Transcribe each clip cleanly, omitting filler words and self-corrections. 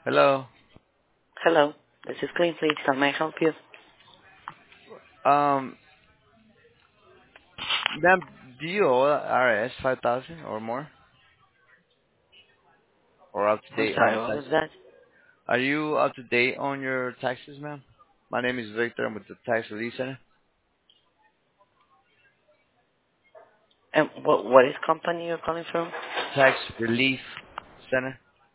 Hello. Hello, this is Clean Fleet. How may I help you? Um, ma'am, do you owe RS 5,000 or more, or up to I'm date on sorry, the what was taxes? that? Are you up to date on your taxes, ma'am? My name is Victor. I'm with the Tax Relief Center. And what is company you're calling from? Tax Relief Center.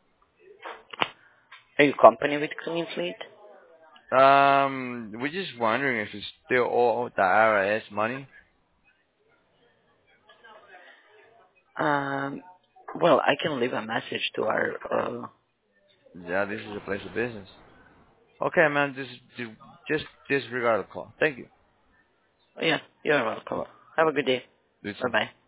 Are you company with Clean Fleet? We're just wondering if you still owe the IRS money. Um, well, I can leave a message to our. Yeah, this is a place of business. Okay, ma'am. Just disregard the call. Thank you. Yeah, you're welcome. Bye-bye. Have a good day. You Bye too. bye.